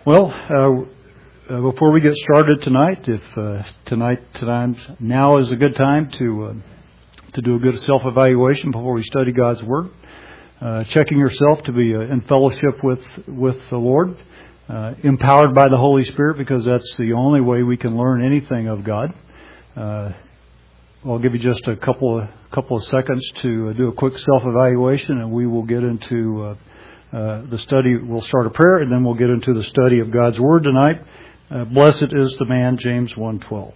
Well, before we get started tonight, if now is a good time to do a good self-evaluation before we study God's Word, checking yourself to be in fellowship with the Lord, empowered by the Holy Spirit, because that's the only way we can learn anything of God. I'll give you just a couple of seconds to do a quick self-evaluation, and we will get into the study. We'll start a prayer, and then we'll get into the study of God's Word tonight. Blessed is the man, James 1:12.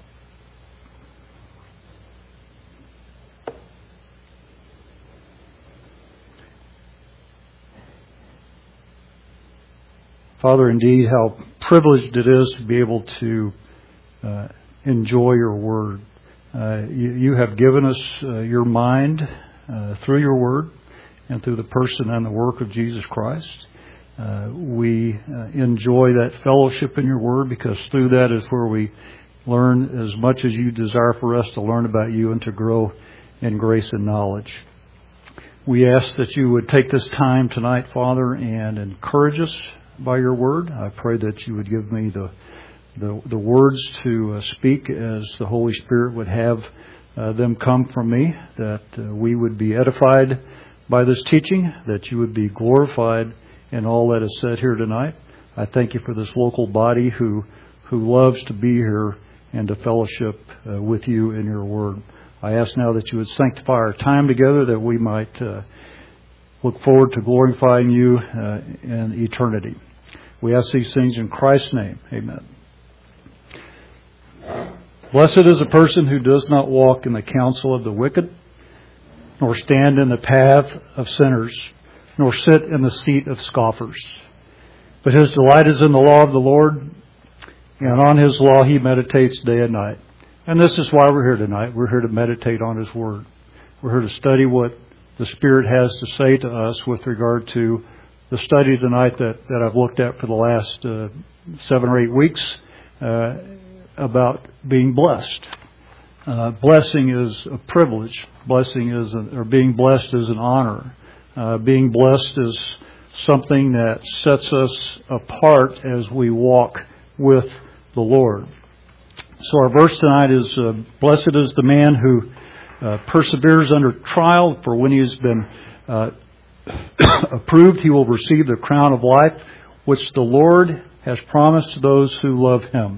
Father, indeed, how privileged it is to be able to enjoy your Word. You have given us your mind through your Word and through the person and the work of Jesus Christ. We enjoy that fellowship in your Word, because through that is where we learn as much as you desire for us to learn about you and to grow in grace and knowledge. We ask that you would take this time tonight, Father, and encourage us by your Word. I pray that you would give me the words to speak as the Holy Spirit would have them come from me, that we would be edified by this teaching, that you would be glorified in all that is said here tonight. I thank you for this local body who loves to be here and to fellowship with you in your Word. I ask now that you would sanctify our time together, that we might look forward to glorifying you in eternity. We ask these things in Christ's name. Amen. Blessed is a person who does not walk in the counsel of the wicked, nor stand in the path of sinners, nor sit in the seat of scoffers. But his delight is in the law of the Lord, and on his law he meditates day and night. And this is why we're here tonight. We're here to meditate on his Word. We're here to study what the Spirit has to say to us with regard to the study tonight that I've looked at for the last 7 or 8 weeks about being blessed. Blessing is a privilege. Being blessed is an honor. Being blessed is something that sets us apart as we walk with the Lord. So our verse tonight is, blessed is the man who perseveres under trial, for when he has been approved, he will receive the crown of life, which the Lord has promised to those who love him.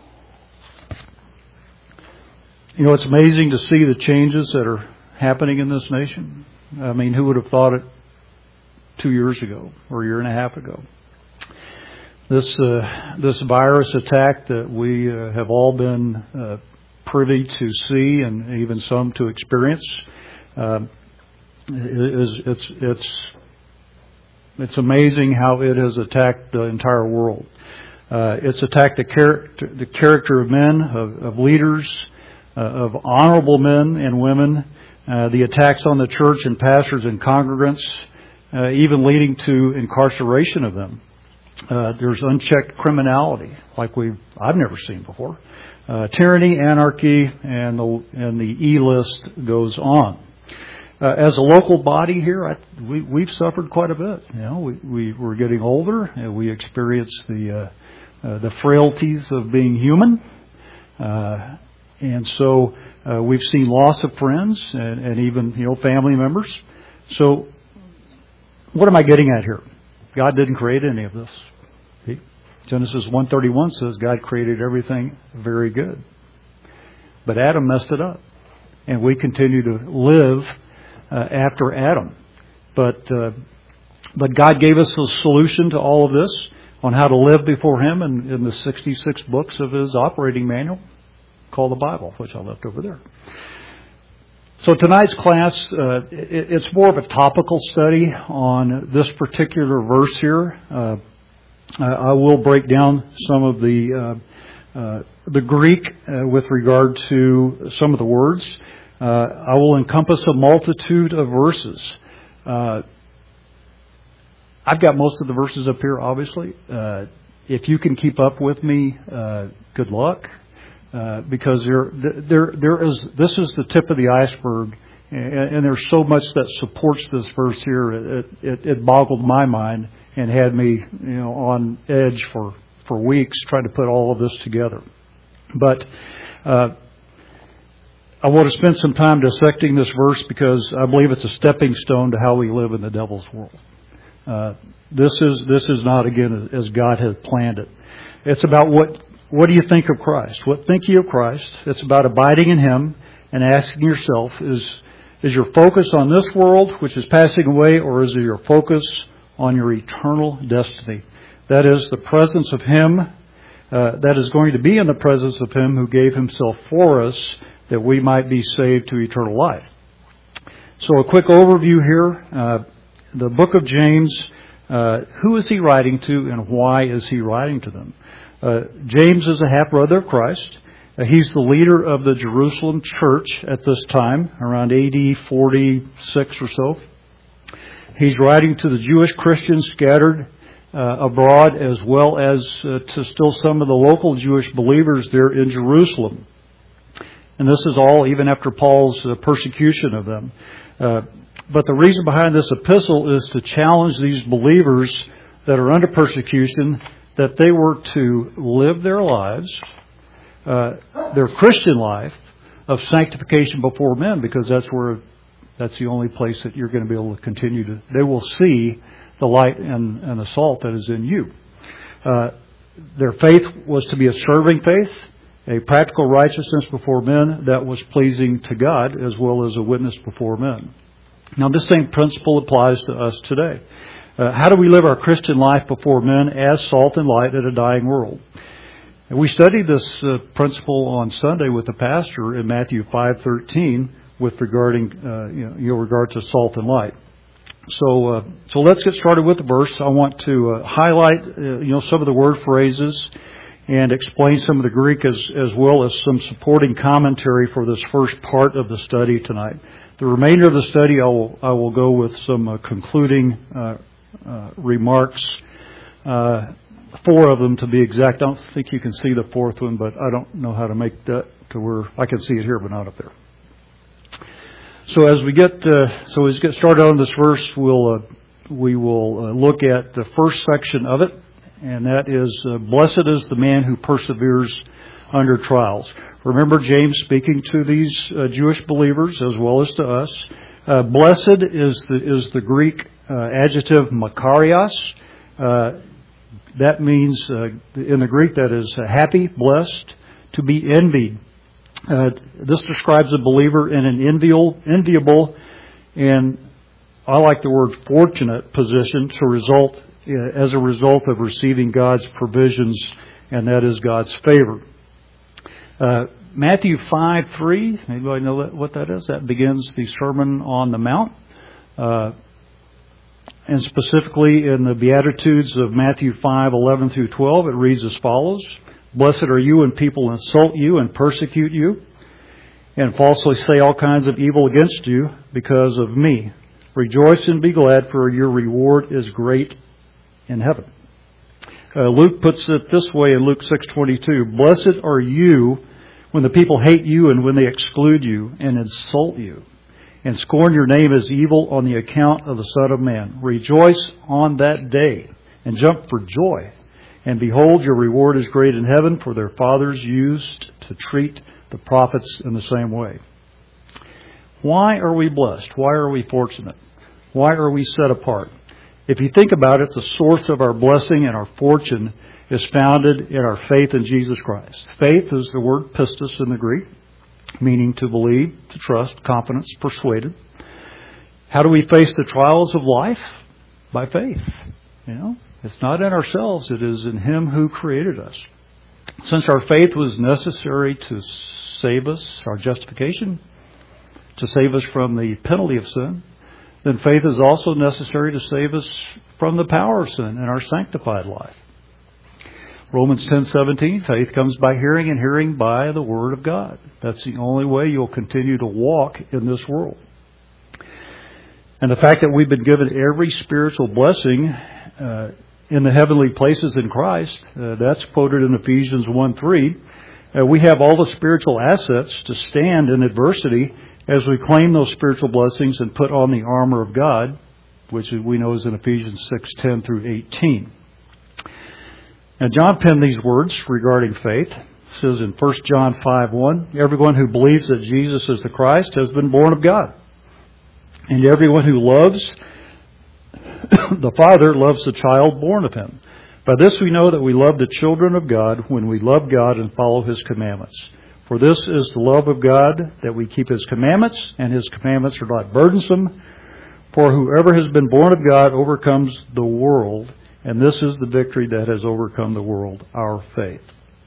You know, it's amazing to see the changes that are happening in this nation. I mean, who would have thought it 2 years ago or a year and a half ago? This virus attack that we have all been privy to see, and even some to experience, it's amazing how it has attacked the entire world. It's attacked the character of men, of leaders, of honorable men and women. The attacks on the church and pastors and congregants, even leading to incarceration of them. There's unchecked criminality like I've never seen before. Tyranny, anarchy, and the E-list goes on. As a local body here, we've suffered quite a bit. You know, we're getting older, and we experience the frailties of being human, and so we've seen loss of friends and even family members. So, what am I getting at here? God didn't create any of this. Genesis 1:31 says God created everything very good, but Adam messed it up, and we continue to live after Adam. But God gave us a solution to all of this on how to live before Him in the 66 books of His operating manual called the Bible, which I left over there. So tonight's class, it's more of a topical study on this particular verse here. I will break down some of the Greek with regard to some of the words. I will encompass a multitude of verses. I've got most of the verses up here, obviously. If you can keep up with me, good luck. Because this is the tip of the iceberg, and there's so much that supports this verse here. It boggled my mind and had me, on edge for for weeks trying to put all of this together. But I want to spend some time dissecting this verse because I believe it's a stepping stone to how we live in the devil's world. This is not, again, as God has planned it. It's about what do you think of Christ? What think you of Christ? It's about abiding in Him and asking yourself, is your focus on this world, which is passing away, or is it your focus on your eternal destiny? That is the presence of Him, that is going to be in the presence of Him who gave Himself for us that we might be saved to eternal life. So a quick overview here. The book of James, who is he writing to and why is he writing to them? James is a half-brother of Christ. He's the leader of the Jerusalem church at this time, around AD 46 or so. He's writing to the Jewish Christians scattered abroad, as well as to still some of the local Jewish believers there in Jerusalem. And this is all even after Paul's persecution of them. But the reason behind this epistle is to challenge these believers that are under persecution that they were to live their lives, their Christian life, of sanctification before men, because that's the only place that you're going to be able to continue to. They will see the light and the salt that is in you. Their faith was to be a serving faith, a practical righteousness before men that was pleasing to God, as well as a witness before men. Now, this same principle applies to us today. How do we live our Christian life before men as salt and light in a dying world? And we studied this principle on Sunday with the pastor in Matthew 5:13 with regard to salt and light. So let's get started with the verse. I want to highlight some of the word phrases and explain some of the Greek as well as some supporting commentary for this first part of the study tonight. The remainder of the study, I will go with some concluding remarks, 4 of them to be exact. I don't think you can see the 4th one, but I don't know how to make that to where I can see it here, but not up there. So as we get started on this verse, we will look at the first section of it, and that is, blessed is the man who perseveres under trials. Remember James speaking to these Jewish believers as well as to us. Blessed is the Greek adjective makarios. That means, in the Greek, that is happy, blessed, to be envied. This describes a believer in an enviable, and I like the word fortunate position as a result of receiving God's provisions, and that is God's favor. Matthew 5:3, anybody know what that is? That begins the Sermon on the Mount. And specifically in the Beatitudes of Matthew 5:11 through 12, it reads as follows: Blessed are you when people insult you and persecute you, and falsely say all kinds of evil against you because of me. Rejoice and be glad, for your reward is great in heaven. Luke puts it this way in Luke 6:22: Blessed are you when the people hate you and when they exclude you and insult you and scorn your name as evil on the account of the Son of Man. Rejoice on that day and jump for joy. And behold, your reward is great in heaven, for their fathers used to treat the prophets in the same way. Why are we blessed? Why are we fortunate? Why are we set apart? If you think about it, the source of our blessing and our fortune is founded in our faith in Jesus Christ. Faith is the word pistis in the Greek, meaning to believe, to trust, confidence, persuaded. How do we face the trials of life? By faith. It's not in ourselves, it is in Him who created us. Since our faith was necessary to save us, our justification, to save us from the penalty of sin, then faith is also necessary to save us from the power of sin in our sanctified life. Romans 10:17, faith comes by hearing, and hearing by the Word of God. That's the only way you'll continue to walk in this world. And the fact that we've been given every spiritual blessing in the heavenly places in Christ, that's quoted in Ephesians 1:3. We have all the spiritual assets to stand in adversity as we claim those spiritual blessings and put on the armor of God, which we know is in Ephesians 6:10 through 18. Now, John penned these words regarding faith. It says in 1 John 5:1, everyone who believes that Jesus is the Christ has been born of God. And everyone who loves the Father loves the child born of him. By this we know that we love the children of God when we love God and follow His commandments. For this is the love of God, that we keep His commandments, and His commandments are not burdensome. For whoever has been born of God overcomes the world, and this is the victory that has overcome the world, our faith.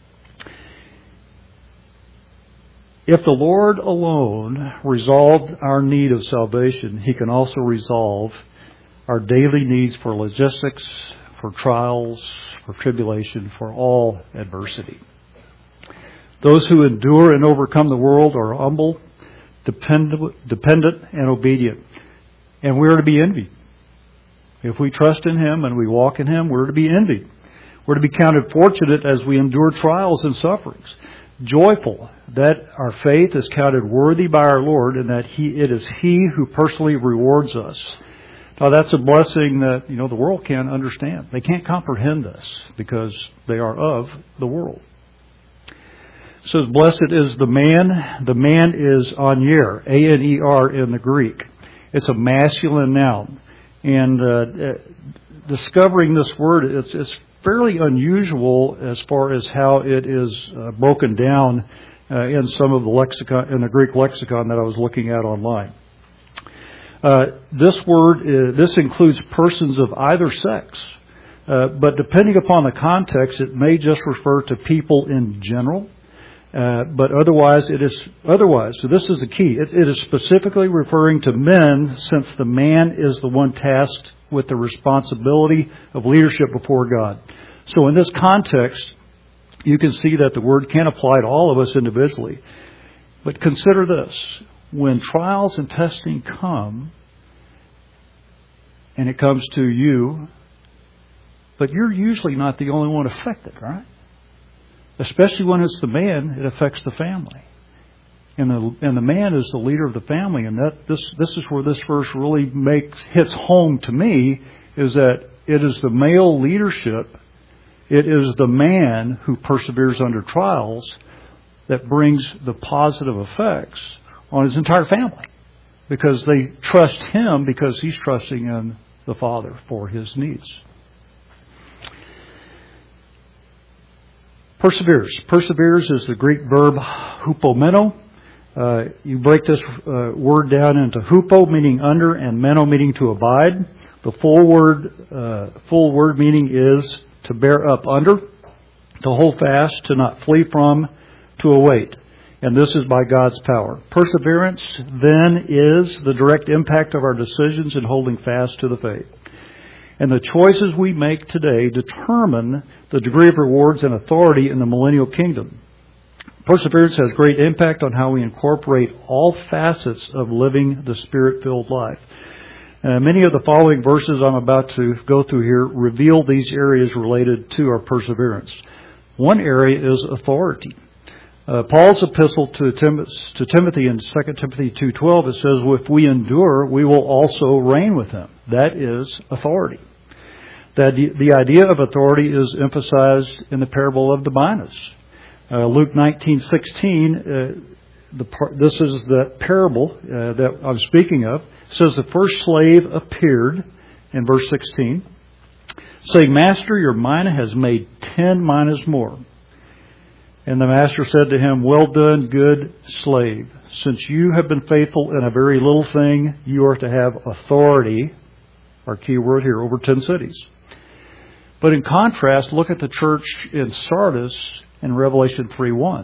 If the Lord alone resolved our need of salvation, He can also resolve our daily needs for logistics, for trials, for tribulation, for all adversity. Those who endure and overcome the world are humble, dependent, and obedient. And we are to be envied. If we trust in Him and we walk in Him, we're to be envied. We're to be counted fortunate as we endure trials and sufferings. Joyful that our faith is counted worthy by our Lord, and that it is He who personally rewards us. Now, that's a blessing that, the world can't understand. They can't comprehend this because they are of the world. It says, blessed is the man. The man is aner, A-N-E-R in the Greek. It's a masculine noun. And discovering this word, it's fairly unusual as far as how it is broken down in some of the lexicon, in the Greek lexicon that I was looking at online. This word, this includes persons of either sex, but depending upon the context, it may just refer to people in general. But otherwise, it is otherwise. So this is the key. It is specifically referring to men, since the man is the one tasked with the responsibility of leadership before God. So in this context, you can see that the word can apply to all of us individually. But consider this. When trials and testing come, and it comes to you, but you're usually not the only one affected, right? Especially when it's the man, it affects the family. And the man is the leader of the family. And this is where this verse really hits home to me, is that it is the male leadership, it is the man who perseveres under trials that brings the positive effects on his entire family. Because they trust him because he's trusting in the Father for his needs. Perseveres. Perseveres is the Greek verb hupomeno. You break this word down into hupo, meaning under, and meno, meaning to abide. The full word meaning is to bear up under, to hold fast, to not flee from, to await. And this is by God's power. Perseverance, then, is the direct impact of our decisions in holding fast to the faith. And the choices we make today determine the degree of rewards and authority in the millennial kingdom. Perseverance has great impact on how we incorporate all facets of living the Spirit-filled life. Many of the following verses I'm about to go through here reveal these areas related to our perseverance. One area is authority. Paul's epistle to Timothy in 2 Timothy 2:12, it says, if we endure, we will also reign with him. That is authority. The idea of authority is emphasized in the parable of the minas. Luke 19:16, this is the parable that I'm speaking of. It says the first slave appeared in verse 16, saying, Master, your mina has made 10 minas more. And the master said to him, Well done, good slave. Since you have been faithful in a very little thing, you are to have authority, our key word here, over 10 cities. But in contrast, look at the church in Sardis in Revelation 3:1.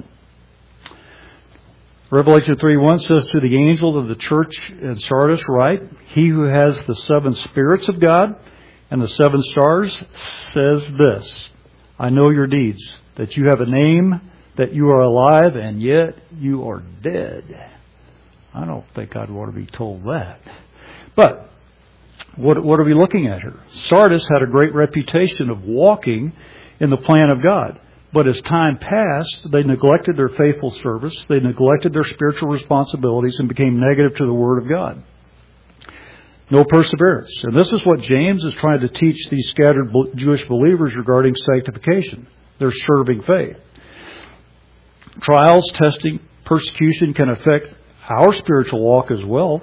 Revelation 3:1 says, To the angel of the church in Sardis write, He who has the 7 spirits of God and the 7 stars says this, I know your deeds, that you have a name, that you are alive, and yet you are dead. I don't think I'd want to be told that. But what are we looking at here? Sardis had a great reputation of walking in the plan of God. But as time passed, they neglected their faithful service. They neglected their spiritual responsibilities and became negative to the Word of God. no perseverance. And this is what James is trying to teach these scattered Jewish believers regarding sanctification. Their serving faith. Trials, testing, persecution can affect our spiritual walk as well.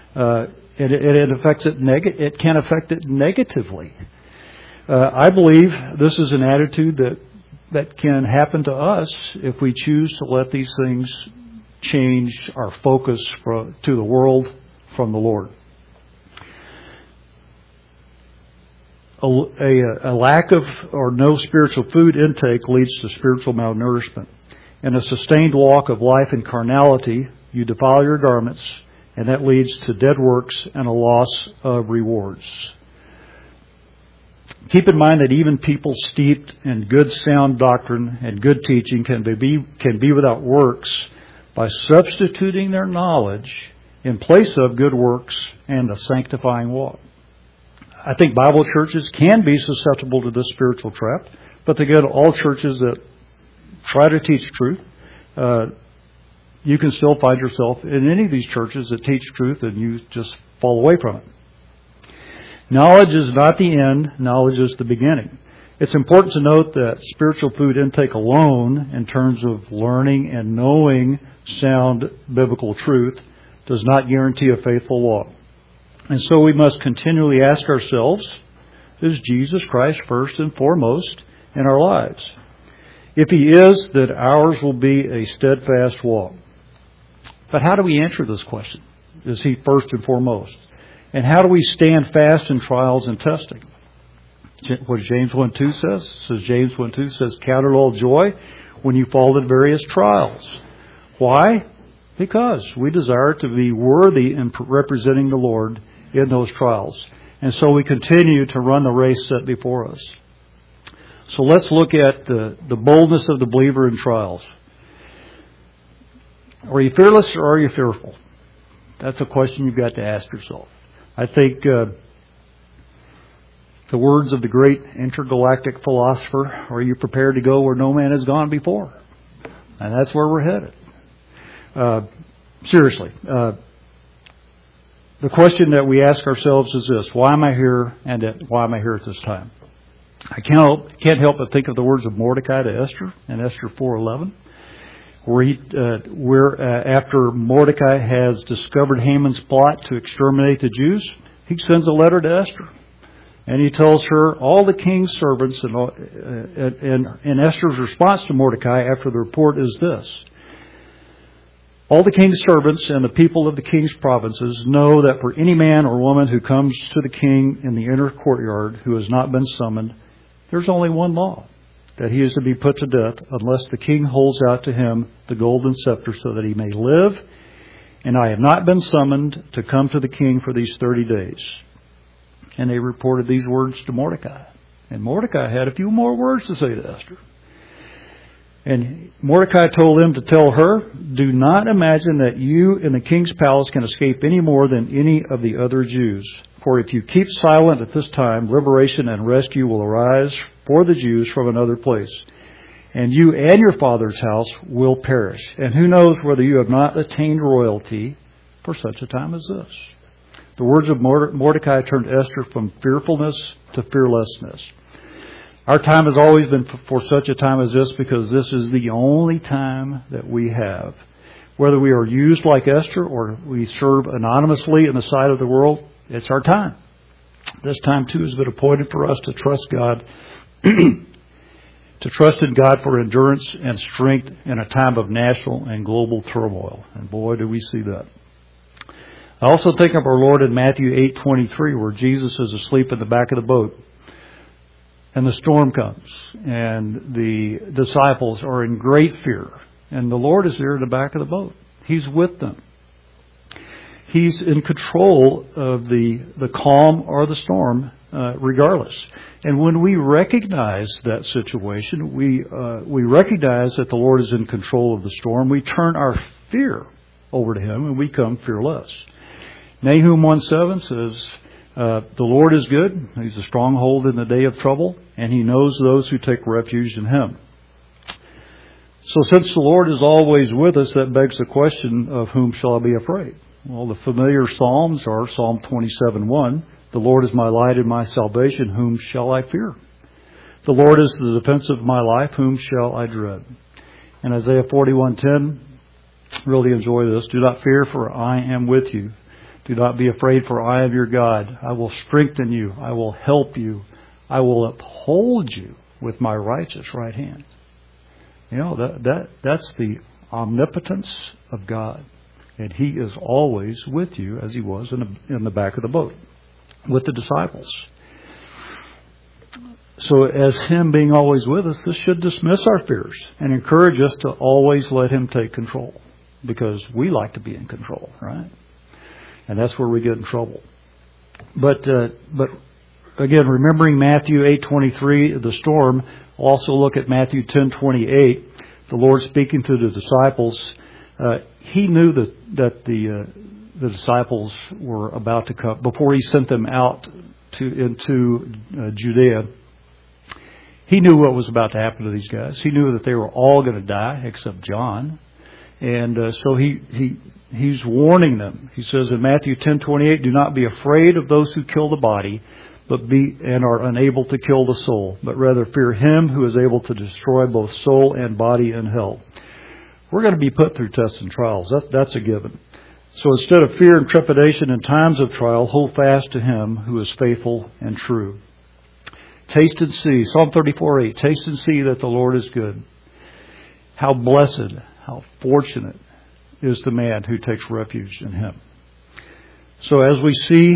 It can affect it negatively. I believe this is an attitude that can happen to us if we choose to let these things change our focus to the world from the Lord. A lack of or no spiritual food intake leads to spiritual malnourishment. In a sustained walk of life in carnality, you defile your garments, and that leads to dead works and a loss of rewards. Keep in mind that even people steeped in good sound doctrine and good teaching can be without works by substituting their knowledge in place of good works and a sanctifying walk. I think Bible churches can be susceptible to this spiritual trap, but again, all churches that try to teach truth, you can still find yourself in any of these churches that teach truth and you just fall away from it. Knowledge is not the end, knowledge is the beginning. It's important to note that spiritual food intake alone, in terms of learning and knowing sound biblical truth, does not guarantee a faithful walk. And so we must continually ask ourselves, is Jesus Christ first and foremost in our lives? If He is, then ours will be a steadfast walk. But how do we answer this question? Is He first and foremost? And how do we stand fast in trials and testing? What James 1:2 says? James 1:2 says, count it all joy when you fall in various trials. Why? Because we desire to be worthy in representing the Lord in those trials. And so we continue to run the race set before us. So let's look at the boldness of the believer in trials. Are you fearless or are you fearful? That's a question you've got to ask yourself. I think the words of the great intergalactic philosopher, are you prepared to go where no man has gone before? And that's where we're headed. Seriously. The question that we ask ourselves is this: why am I here, and why am I here at this time? I can't help but think of the words of Mordecai to Esther in Esther 4:11, where after Mordecai has discovered Haman's plot to exterminate the Jews, he sends a letter to Esther, and he tells her all the king's servants, and Esther's response to Mordecai after the report is this: all the king's servants and the people of the king's provinces know that for any man or woman who comes to the king in the inner courtyard who has not been summoned, there's only one law, that he is to be put to death unless the king holds out to him the golden scepter so that he may live. And I have not been summoned to come to the king for these 30 days. And they reported these words to Mordecai. And Mordecai had a few more words to say to Esther. And Mordecai told them to tell her, do not imagine that you in the king's palace can escape any more than any of the other Jews. For if you keep silent at this time, liberation and rescue will arise for the Jews from another place. And you and your father's house will perish. And who knows whether you have not attained royalty for such a time as this. The words of Mordecai turned Esther from fearfulness to fearlessness. Our time has always been for such a time as this, because this is the only time that we have. Whether we are used like Esther or we serve anonymously in the sight of the world, it's our time. This time, too, has been appointed for us to trust God, to trust in God for endurance and strength in a time of national and global turmoil. And boy, do we see that. I also think of our Lord in Matthew 8:23, where Jesus is asleep in the back of the boat. And the storm comes, and the disciples are in great fear. And the Lord is there in the back of the boat. He's with them. He's in control of the calm or the storm, regardless. And when we recognize that situation, we recognize that the Lord is in control of the storm. We turn our fear over to Him, and we come fearless. Nahum 1:7 says, the Lord is good. He's a stronghold in the day of trouble, and He knows those who take refuge in Him. So since the Lord is always with us, that begs the question of whom shall I be afraid? Well, the familiar Psalms are Psalm 27:1. The Lord is my light and my salvation. Whom shall I fear? The Lord is the defense of my life. Whom shall I dread? And Isaiah 41:10, really enjoy this. Do not fear, for I am with you. Do not be afraid, for I am your God. I will strengthen you. I will help you. I will uphold you with my righteous right hand. You know, that's the omnipotence of God. And He is always with you, as He was in the back of the boat with the disciples. So as Him being always with us, this should dismiss our fears and encourage us to always let Him take control, because we like to be in control, right? And that's where we get in trouble. But again, remembering Matthew 8:23, the storm, also look at Matthew 10:28, the Lord speaking to the disciples. He knew that the disciples were about to come before He sent them out into Judea. He knew what was about to happen to these guys. He knew that they were all going to die except John, and so he's warning them. He says in Matthew 10:28, "Do not be afraid of those who kill the body, and are unable to kill the soul, but rather fear Him who is able to destroy both soul and body in hell." We're going to be put through tests and trials. That's a given. So instead of fear and trepidation in times of trial, hold fast to Him who is faithful and true. Taste and see. Psalm 34:8. Taste and see that the Lord is good. How blessed, how fortunate is the man who takes refuge in Him. So as we see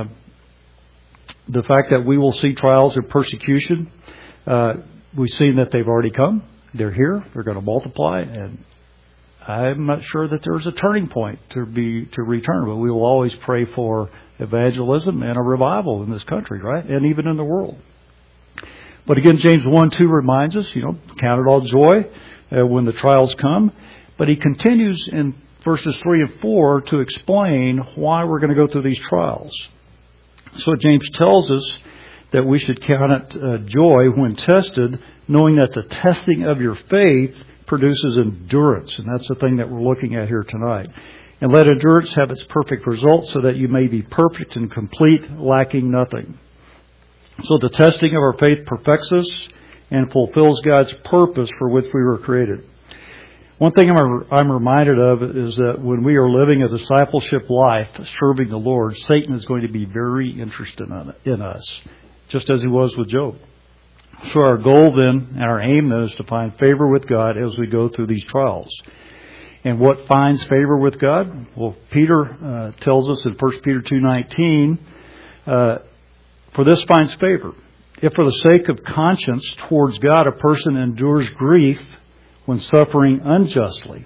the fact that we will see trials and persecution, we've seen that they've already come. They're here. They're going to multiply, and I'm not sure that there's a turning point to return, but we will always pray for evangelism and a revival in this country, right? And even in the world. But again, James 1:2 reminds us, count it all joy when the trials come. But he continues in verses 3 and 4 to explain why we're going to go through these trials. So James tells us that we should count it joy when tested, knowing that the testing of your faith produces endurance. And that's the thing that we're looking at here tonight. And let endurance have its perfect result, so that you may be perfect and complete, lacking nothing. So the testing of our faith perfects us and fulfills God's purpose for which we were created. One thing I'm reminded of is that when we are living a discipleship life, serving the Lord, Satan is going to be very interested in us, just as he was with Job. So our goal then, and our aim then, is to find favor with God as we go through these trials. And what finds favor with God? Well, Peter tells us in 1 Peter 2:19, for this finds favor, if for the sake of conscience towards God a person endures grief when suffering unjustly.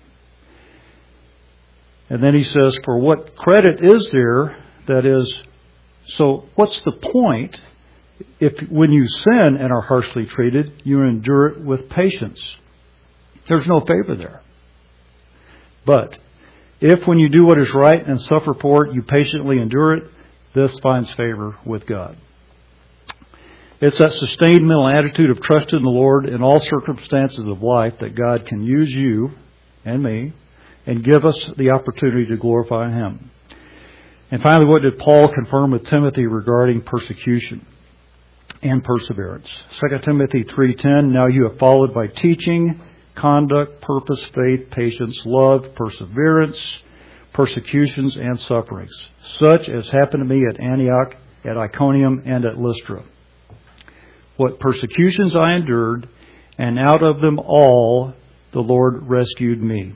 And then he says, for what credit is there, that is, so what's the point if when you sin and are harshly treated, you endure it with patience? There's no favor there. But if when you do what is right and suffer for it, you patiently endure it, this finds favor with God. It's that sustained mental attitude of trust in the Lord in all circumstances of life that God can use you and me and give us the opportunity to glorify Him. And finally, what did Paul confirm with Timothy regarding persecution and perseverance? 2 Timothy 3:10, now you have followed by teaching, conduct, purpose, faith, patience, love, perseverance, persecutions, and sufferings, such as happened to me at Antioch, at Iconium, and at Lystra. What persecutions I endured, and out of them all the Lord rescued me.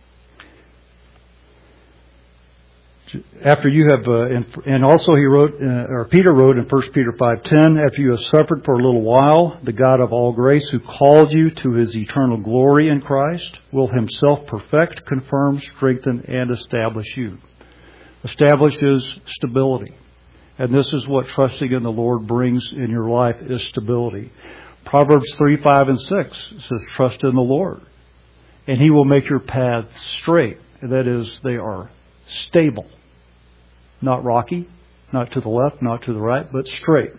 After you have, and also he wrote, or Peter wrote in 1 Peter 5:10, after you have suffered for a little while, the God of all grace, who called you to His eternal glory in Christ, will Himself perfect, confirm, strengthen, and establish you. Establish is stability. And this is what trusting in the Lord brings in your life, is stability. Proverbs 3:5 and 6 says, trust in the Lord, and He will make your paths straight. And that is, they are stable. Not rocky, not to the left, not to the right, but straight.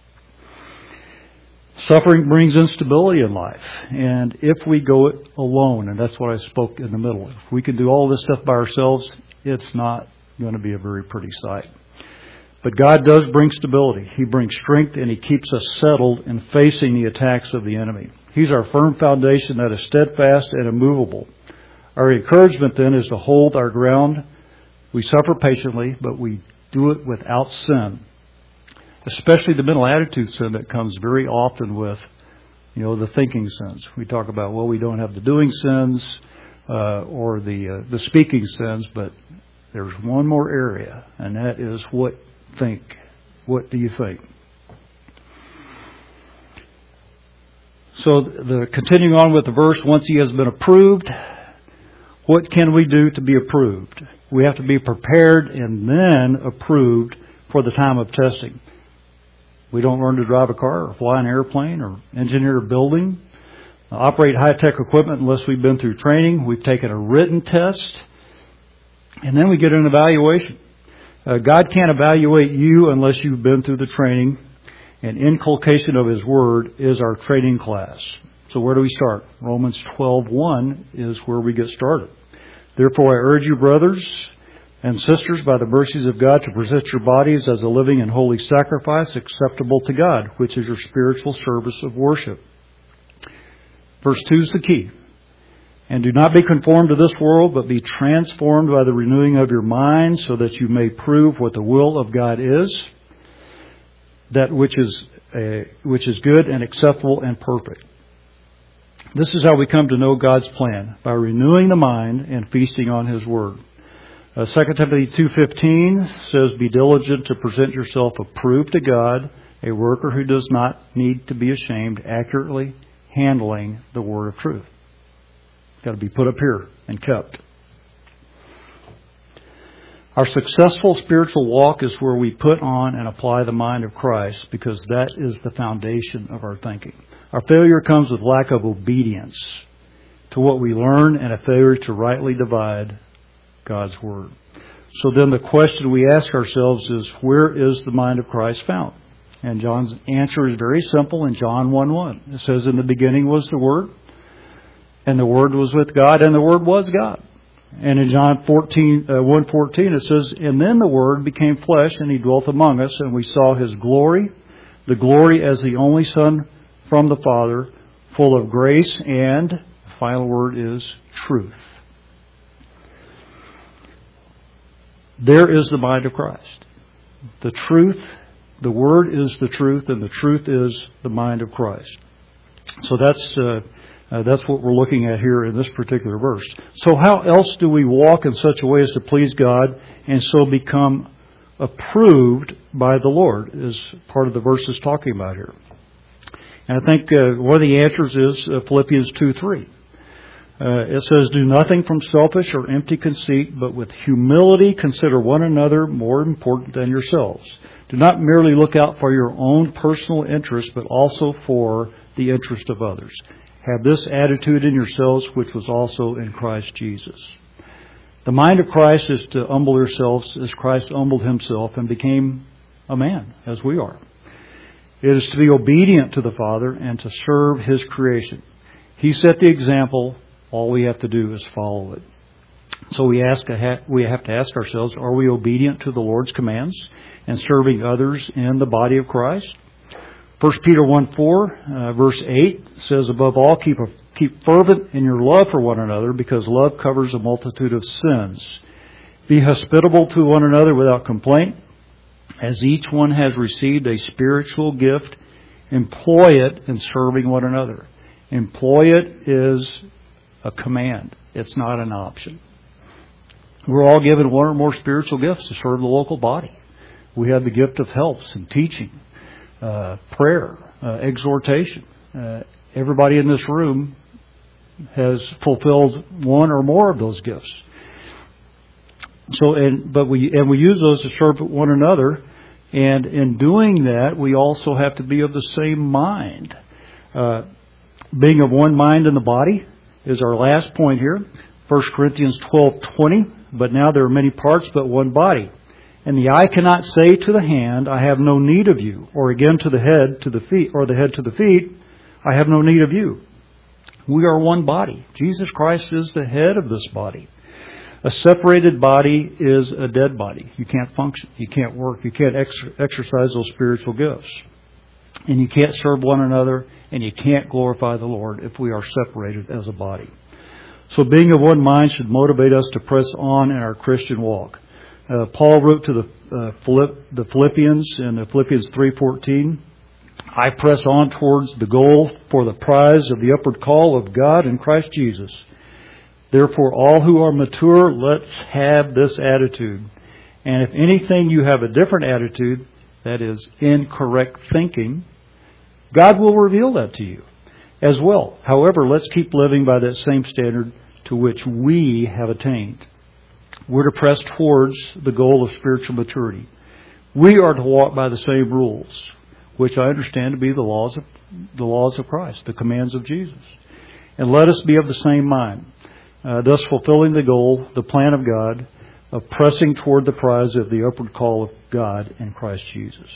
Suffering brings instability in life. And if we go it alone, and that's what I spoke in the middle, if we can do all this stuff by ourselves, it's not going to be a very pretty sight. But God does bring stability. He brings strength, and He keeps us settled in facing the attacks of the enemy. He's our firm foundation that is steadfast and immovable. Our encouragement then is to hold our ground. We suffer patiently, but we do it without sin, especially the mental attitude sin that comes very often with, the thinking sins. We talk about, we don't have the doing sins or the speaking sins, but there's one more area, and that is what do you think? So continuing on with the verse, once he has been approved, what can we do to be approved? We have to be prepared and then approved for the time of testing. We don't learn to drive a car or fly an airplane or engineer a building, operate high-tech equipment unless we've been through training. We've taken a written test, and then we get an evaluation. God can't evaluate you unless you've been through the training, and inculcation of His Word is our training class. So where do we start? Romans 12:1 is where we get started. Therefore I urge you, brothers and sisters, by the mercies of God, to present your bodies as a living and holy sacrifice acceptable to God, which is your spiritual service of worship. Verse 2 is the key. And do not be conformed to this world, but be transformed by the renewing of your mind, so that you may prove what the will of God is, that which is good and acceptable and perfect. This is how we come to know God's plan, by renewing the mind and feasting on His Word. 2 Timothy 2:15 says, be diligent to present yourself approved to God, a worker who does not need to be ashamed, accurately handling the word of truth. Got to be put up here and kept. Our successful spiritual walk is where we put on and apply the mind of Christ, because that is the foundation of our thinking. Our failure comes with lack of obedience to what we learn and a failure to rightly divide God's Word. So then the question we ask ourselves is, where is the mind of Christ found? And John's answer is very simple in John 1:1. It says, in the beginning was the Word, and the Word was with God, and the Word was God. And in John 1:14 it says, and then the Word became flesh, and He dwelt among us, and we saw His glory, the glory as the only Son from the Father, full of grace, and the final word is truth. There is the mind of Christ. The truth, the Word is the truth, and the truth is the mind of Christ. So that's what we're looking at here in this particular verse. So how else do we walk in such a way as to please God and so become approved by the Lord, is part of the verse is talking about here. And I think one of the answers is Philippians 2:3. It says, do nothing from selfish or empty conceit, but with humility consider one another more important than yourselves. Do not merely look out for your own personal interest, but also for the interest of others. Have this attitude in yourselves, which was also in Christ Jesus. The mind of Christ is to humble yourselves as Christ humbled Himself and became a man, as we are. It is to be obedient to the Father and to serve His creation. He set the example. All we have to do is follow it. So we have to ask ourselves, are we obedient to the Lord's commands and serving others in the body of Christ? 1 Peter 1:4, verse 8 says, above all, keep fervent in your love for one another, because love covers a multitude of sins. Be hospitable to one another without complaint. As each one has received a spiritual gift, employ it in serving one another. Employ it is a command. It's not an option. We're all given one or more spiritual gifts to serve the local body. We have the gift of helps and teaching, prayer, exhortation. Everybody in this room has fulfilled one or more of those gifts. So, but we use those to serve one another, and in doing that, we also have to be of the same mind. Being of one mind in the body is our last point here. 1 Corinthians 12:20. But now there are many parts, but one body. And the eye cannot say to the hand, I have no need of you, or again to the head, to the feet, or the head to the feet, I have no need of you. We are one body. Jesus Christ is the head of this body. A separated body is a dead body. You can't function. You can't work. You can't exercise those spiritual gifts. And you can't serve one another, and you can't glorify the Lord if we are separated as a body. So being of one mind should motivate us to press on in our Christian walk. Paul wrote to the Philippians in Philippians 3:14, I press on towards the goal for the prize of the upward call of God in Christ Jesus. Therefore, all who are mature, let's have this attitude. And if anything you have a different attitude, that is incorrect thinking, God will reveal that to you as well. However, let's keep living by that same standard to which we have attained. We're to press towards the goal of spiritual maturity. We are to walk by the same rules, which I understand to be the laws of Christ, the commands of Jesus. And let us be of the same mind, thus fulfilling the goal, the plan of God, of pressing toward the prize of the upward call of God in Christ Jesus.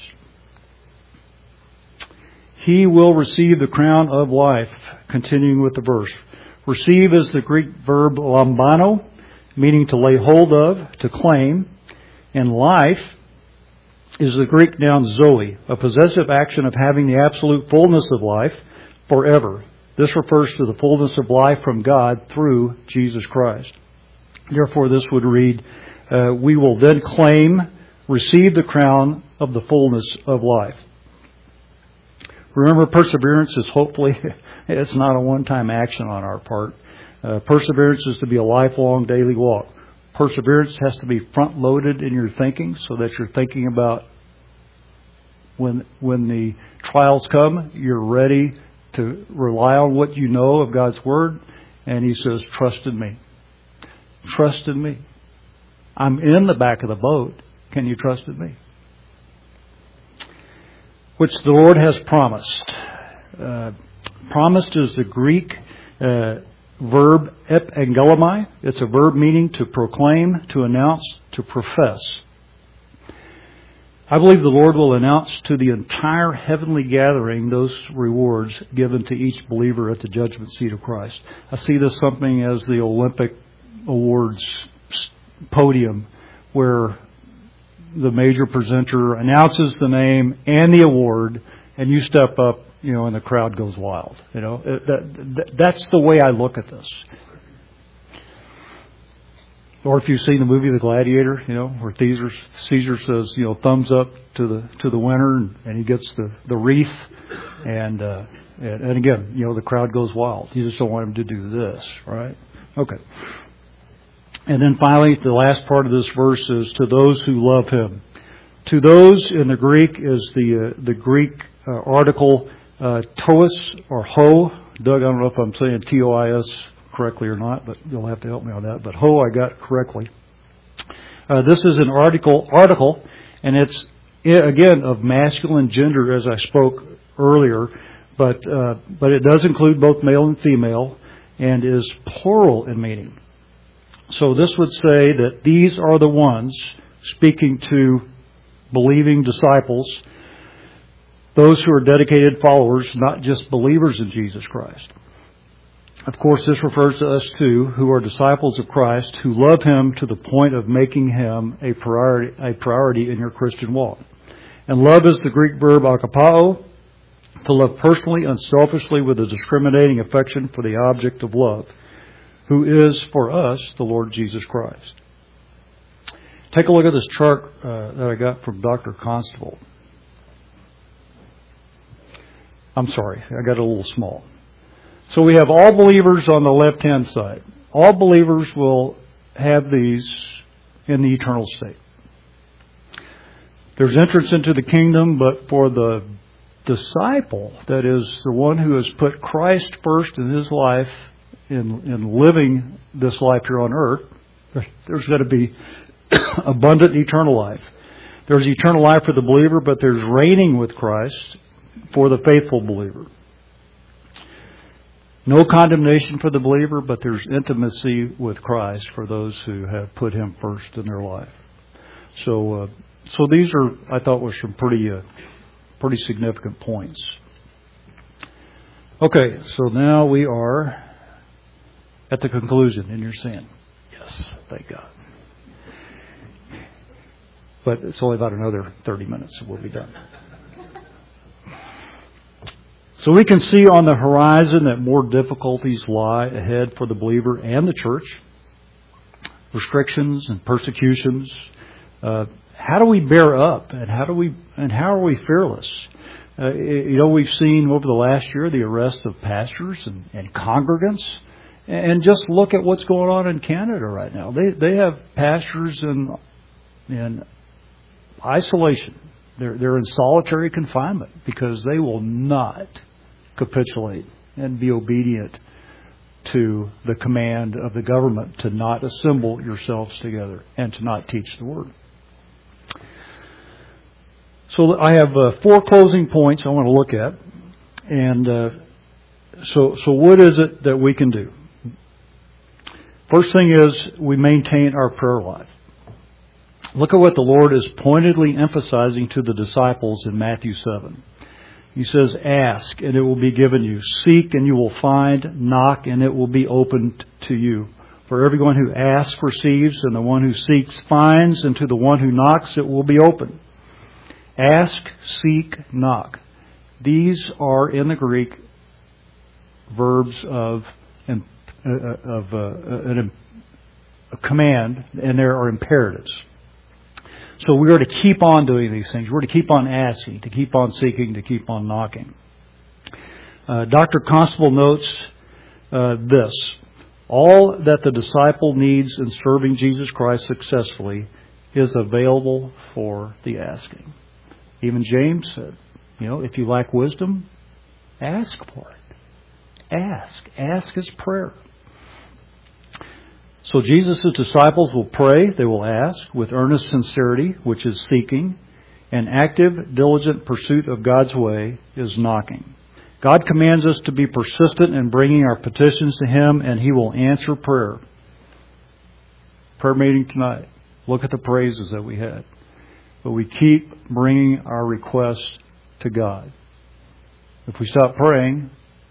He will receive the crown of life, continuing with the verse. Receive is the Greek verb lambano, meaning to lay hold of, to claim. And life is the Greek noun zoe, a possessive action of having the absolute fullness of life forever. This refers to the fullness of life from God through Jesus Christ. Therefore, this would read, we will then claim, receive the crown of the fullness of life. Remember, perseverance is hopefully, it's not a one-time action on our part. Perseverance is to be a lifelong daily walk. Perseverance has to be front-loaded in your thinking so that you're thinking about when the trials come, you're ready to rely on what you know of God's Word. And He says, trust in me. Trust in me. I'm in the back of the boat. Can you trust in me? Which the Lord has promised. Promised is the Greek verb epangelimai. It's a verb meaning to proclaim, to announce, to profess. I believe the Lord will announce to the entire heavenly gathering those rewards given to each believer at the judgment seat of Christ. I see this something as the Olympic awards podium where the major presenter announces the name and the award, and you step up, and the crowd goes wild. That's the way I look at this. Or if you've seen the movie The Gladiator, where Caesar says, thumbs up to the winner, and he gets the wreath, and again, the crowd goes wild. You just don't want him to do this, right? Okay. And then finally, the last part of this verse is to those who love Him. To those in the Greek is the Greek article tois or ho. Doug, I don't know if I'm saying T-O-I-S correctly or not, but you'll have to help me on that. But ho, I got correctly. This is an article, and it's again of masculine gender, as I spoke earlier, but it does include both male and female, and is plural in meaning. So this would say that these are the ones, speaking to believing disciples, those who are dedicated followers, not just believers in Jesus Christ. Of course, this refers to us too, who are disciples of Christ, who love Him to the point of making Him a priority in your Christian walk. And love is the Greek verb agapao, to love personally, unselfishly, with a discriminating affection for the object of love, who is for us the Lord Jesus Christ. Take a look at this chart that I got from Dr. Constable. I'm sorry, I got it a little small. So we have all believers on the left-hand side. All believers will have these in the eternal state. There's entrance into the kingdom, but for the disciple, that is the one who has put Christ first in his life, in living this life here on earth, there's going to be abundant eternal life. There's eternal life for the believer, but there's reigning with Christ for the faithful believer. No condemnation for the believer, but there's intimacy with Christ for those who have put Him first in their life. So these are, I thought, were some pretty significant points. Okay, so now we are at the conclusion, and you're saying, yes. Yes, thank God. But it's only about another 30 minutes and we'll be done. So we can see on the horizon that more difficulties lie ahead for the believer and the church. Restrictions and persecutions. How do we bear up, and how are we fearless? We've seen over the last year the arrest of pastors and congregants, and just look at what's going on in Canada right now. They have pastors in isolation. They're in solitary confinement because they will not capitulate and be obedient to the command of the government to not assemble yourselves together and to not teach the Word. So I have 4 closing points I want to look at. And so what is it that we can do? First thing is we maintain our prayer life. Look at what the Lord is pointedly emphasizing to the disciples in Matthew 7. He says, ask and it will be given you. Seek and you will find. Knock and it will be opened to you. For everyone who asks receives, and the one who seeks finds, and to the one who knocks it will be opened. Ask, seek, knock. These are in the Greek verbs of a command, and there are imperatives. So we are to keep on doing these things. We're to keep on asking, to keep on seeking, to keep on knocking. Dr. Constable notes this. All that the disciple needs in serving Jesus Christ successfully is available for the asking. Even James said, if you lack wisdom, ask for it. Ask. Ask is prayer. So Jesus' disciples will pray, they will ask with earnest sincerity, which is seeking, and active, diligent pursuit of God's way is knocking. God commands us to be persistent in bringing our petitions to Him, and He will answer prayer. Prayer meeting tonight. Look at the praises that we had. But we keep bringing our requests to God. If we stop praying,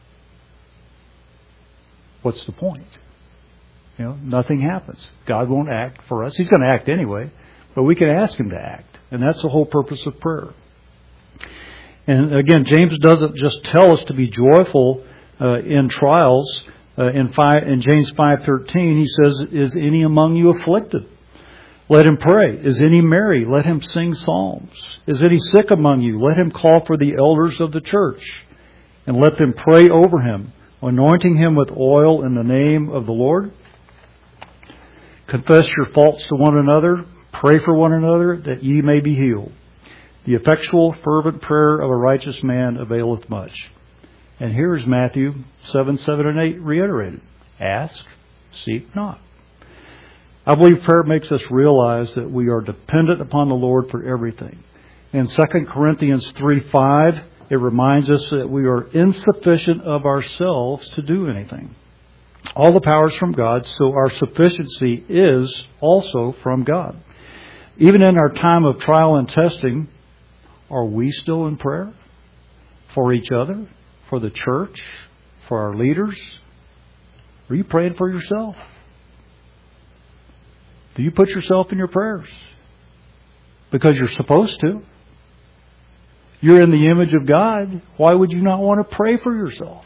what's the point? Nothing happens. God won't act for us. He's going to act anyway, but we can ask Him to act. And that's the whole purpose of prayer. And again, James doesn't just tell us to be joyful in trials. In James 5:13, he says, is any among you afflicted? Let him pray. Is any merry? Let him sing psalms. Is any sick among you? Let him call for the elders of the church, and let them pray over him, anointing him with oil in the name of the Lord. Confess your faults to one another. Pray for one another, that ye may be healed. The effectual, fervent prayer of a righteous man availeth much. And here's Matthew 7, 7, and 8 reiterated. Ask, seek, knock. I believe prayer makes us realize that we are dependent upon the Lord for everything. In 2 Corinthians 3:5, it reminds us that we are insufficient of ourselves to do anything. All the power is from God, so our sufficiency is also from God. Even in our time of trial and testing, are we still in prayer for each other, for the church, for our leaders? Are you praying for yourself? Do you put yourself in your prayers? Because you're supposed to. You're in the image of God. Why would you not want to pray for yourself?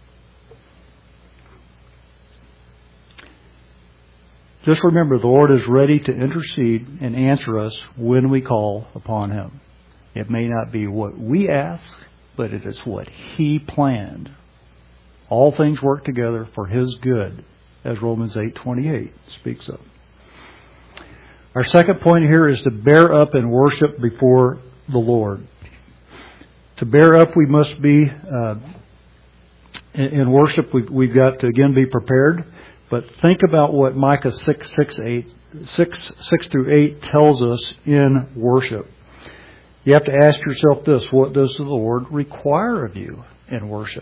Just remember, the Lord is ready to intercede and answer us when we call upon Him. It may not be what we ask, but it is what He planned. All things work together for His good, as Romans 8:28 speaks of. Our second point here is to bear up and worship before the Lord. To bear up, we must be, in worship, we've got to again be prepared. But think about what Micah 6 through 8 tells us in worship. You have to ask yourself this: what does the Lord require of you in worship?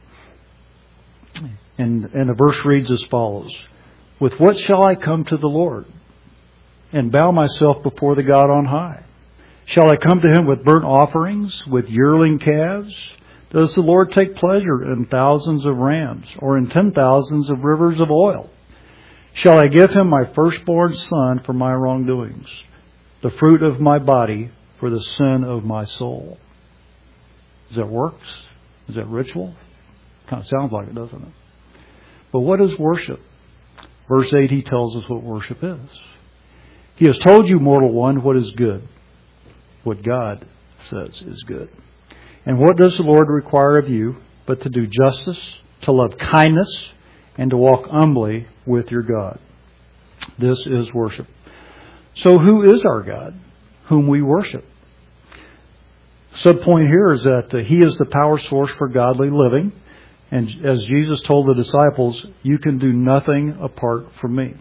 And the verse reads as follows: with what shall I come to the Lord and bow myself before the God on high? Shall I come to Him with burnt offerings, with yearling calves? Does the Lord take pleasure in thousands of rams, or in 10,000s of rivers of oil? Shall I give him my firstborn son for my wrongdoings, the fruit of my body for the sin of my soul? Is that works? Is that ritual? Kind of sounds like it, doesn't it? But what is worship? Verse 8, he tells us what worship is. He has told you, mortal one, what is good, what God says is good. And what does the Lord require of you but to do justice, to love kindness, and to walk humbly with your God? This is worship. So who is our God, whom we worship? Subpoint here is that He is the power source for godly living. And as Jesus told the disciples, you can do nothing apart from me.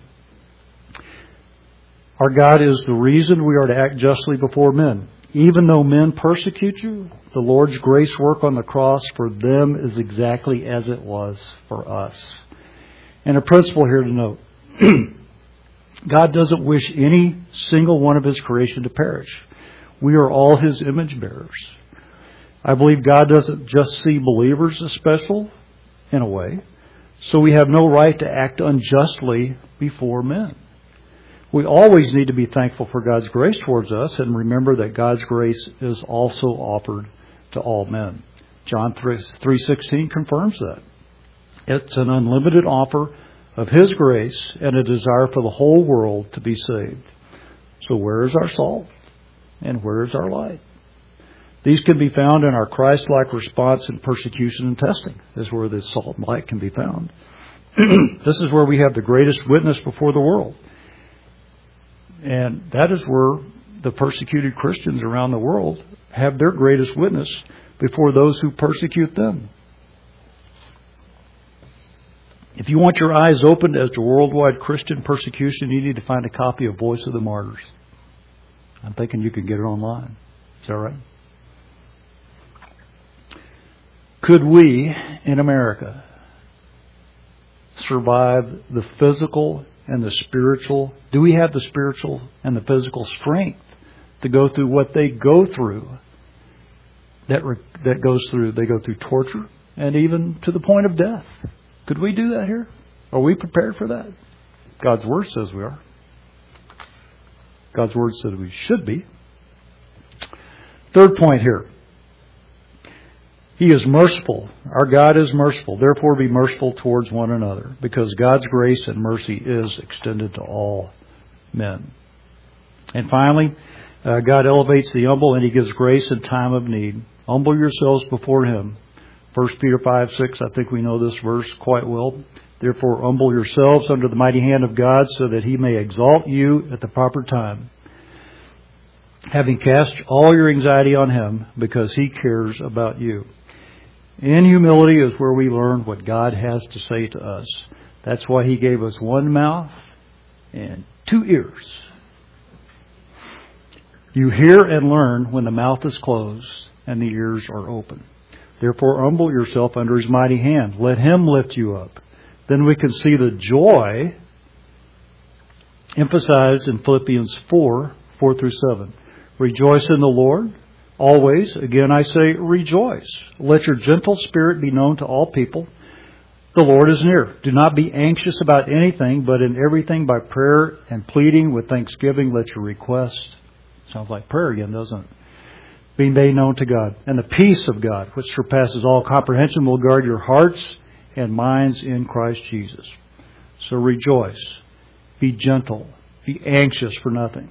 Our God is the reason we are to act justly before men. Even though men persecute you, the Lord's grace work on the cross for them is exactly as it was for us. And a principle here to note. God doesn't wish any single one of His creation to perish. We are all His image bearers. I believe God doesn't just see believers as special, in a way, so we have no right to act unjustly before men. We always need to be thankful for God's grace towards us and remember that God's grace is also offered to all men. John 3:16 confirms that. It's an unlimited offer of His grace and a desire for the whole world to be saved. So where is our salt and where is our light? These can be found in our Christ-like response in persecution and testing. This is where the salt and light can be found. This is where we have the greatest witness before the world. And that is where the persecuted Christians around the world have their greatest witness before those who persecute them. If you want your eyes opened as to worldwide Christian persecution, you need to find a copy of Voice of the Martyrs. I'm thinking you can get it online. Is that right? Could we, in America, survive the physical and the spiritual? Do we have the spiritual and the physical strength to go through what they go through? They go through torture and even to the point of death. Could we do that here? Are we prepared for that? God's Word says we are. God's Word says we should be. Third point here. He is merciful. Our God is merciful. Therefore, be merciful towards one another, because God's grace and mercy is extended to all men. And finally, God elevates the humble and He gives grace in time of need. Humble yourselves before Him. 1 Peter 5:6, I think we know this verse quite well. Therefore, humble yourselves under the mighty hand of God, so that He may exalt you at the proper time, having cast all your anxiety on Him, because He cares about you. In humility is where we learn what God has to say to us. That's why He gave us one mouth and two ears. You hear and learn when the mouth is closed and the ears are open. Therefore, humble yourself under His mighty hand. Let Him lift you up. Then we can see the joy emphasized in Philippians 4:4-7. Rejoice in the Lord. Always, again I say, rejoice. Let your gentle spirit be known to all people. The Lord is near. Do not be anxious about anything, but in everything by prayer and pleading with thanksgiving, let your requests, sounds like prayer again, doesn't it, be made known to God. And the peace of God, which surpasses all comprehension, will guard your hearts and minds in Christ Jesus. So rejoice. Be gentle. Be anxious for nothing.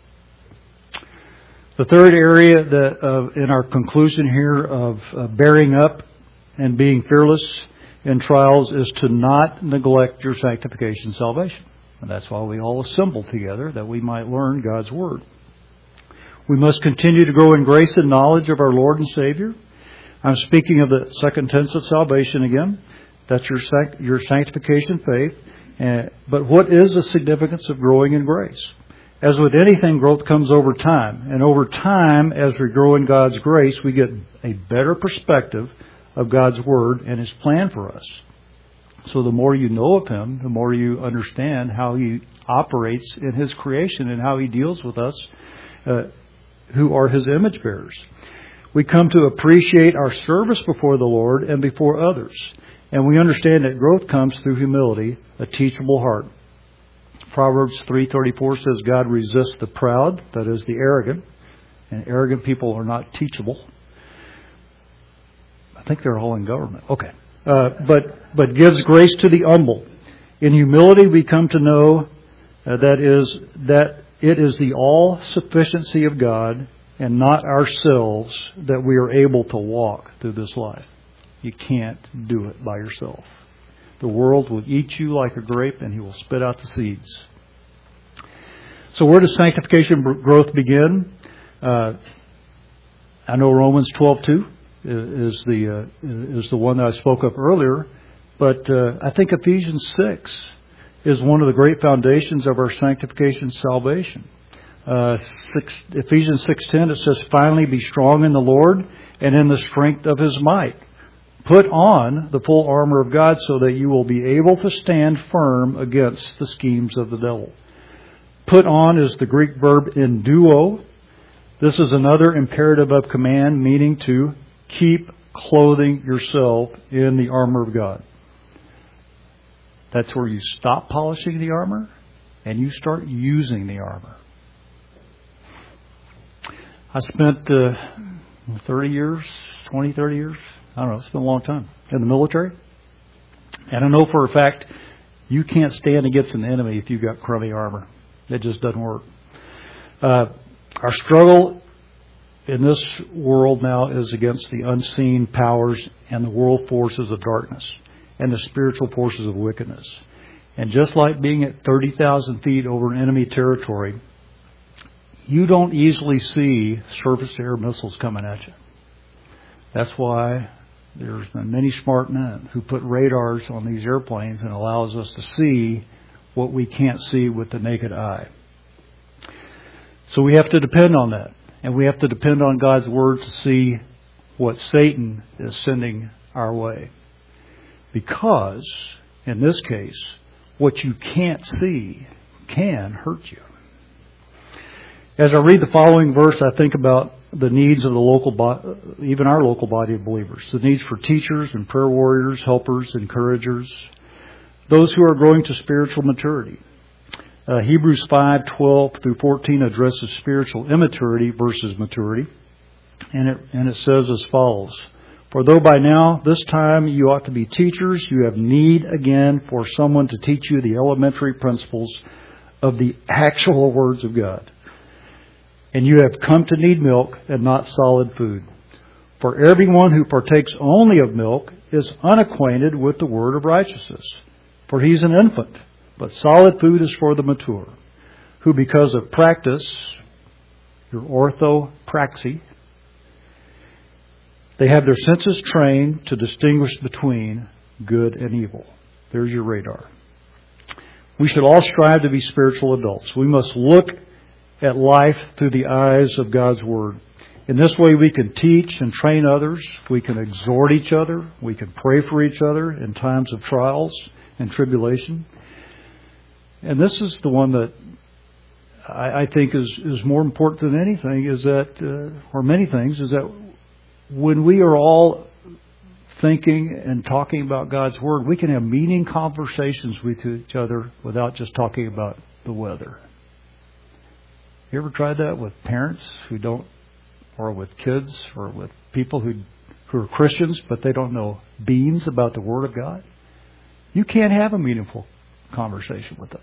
The third area that in our conclusion here of bearing up and being fearless in trials is to not neglect your sanctification and salvation. And that's why we all assemble together, that we might learn God's Word. We must continue to grow in grace and knowledge of our Lord and Savior. I'm speaking of the second tense of salvation again. That's your sanctification faith. But what is the significance of growing in grace? As with anything, growth comes over time. And over time, as we grow in God's grace, we get a better perspective of God's Word and His plan for us. So the more you know of Him, the more you understand how He operates in His creation and how He deals with us who are His image bearers. We come to appreciate our service before the Lord and before others. And we understand that growth comes through humility, a teachable heart. Proverbs 3:34 says God resists the proud, that is the arrogant, and arrogant people are not teachable. I think they're all in government. Okay. But gives grace to the humble. In humility we come to know that it is the all-sufficiency of God and not ourselves that we are able to walk through this life. You can't do it by yourself. The world will eat you like a grape, and He will spit out the seeds. So where does sanctification growth begin? I know Romans 12:2 is the one that I spoke of earlier, but I think Ephesians 6 is one of the great foundations of our sanctification salvation. Ephesians 6:10, it says, "Finally be strong in the Lord and in the strength of His might. Put on the full armor of God so that you will be able to stand firm against the schemes of the devil." Put on is the Greek verb enduo. This is another imperative of command, meaning to keep clothing yourself in the armor of God. That's where you stop polishing the armor and you start using the armor. I spent 30 years, I don't know, it's been a long time, in the military. And I know for a fact you can't stand against an enemy if you've got crummy armor. It just doesn't work. Our struggle in this world now is against the unseen powers and the world forces of darkness and the spiritual forces of wickedness. And just like being at 30,000 feet over enemy territory, you don't easily see surface-to-air missiles coming at you. That's why there's been many smart men who put radars on these airplanes and allows us to see what we can't see with the naked eye. So we have to depend on that. And we have to depend on God's Word to see what Satan is sending our way. Because, in this case, what you can't see can hurt you. As I read the following verse, I think about the needs of the local, even our local body of believers. The needs for teachers and prayer warriors, helpers, encouragers, those who are growing to spiritual maturity. Hebrews 5:12 through 14 addresses spiritual immaturity versus maturity. And it says as follows: "For though by now, this time, you ought to be teachers, you have need again for someone to teach you the elementary principles of the actual words of God. And you have come to need milk and not solid food. For everyone who partakes only of milk is unacquainted with the word of righteousness. For he's an infant, but solid food is for the mature, who because of practice," your orthopraxy, "they have their senses trained to distinguish between good and evil." There's your radar. We should all strive to be spiritual adults. We must look at life through the eyes of God's Word. In this way we can teach and train others. We can exhort each other. We can pray for each other in times of trials and tribulation. And this is the one that I think is more important than anything, is that, or many things, is that when we are all thinking and talking about God's Word, we can have meaning conversations with each other without just talking about the weather. You ever tried that with parents who don't, or with kids, or with people who are Christians, but they don't know beans about the Word of God? You can't have a meaningful conversation with them.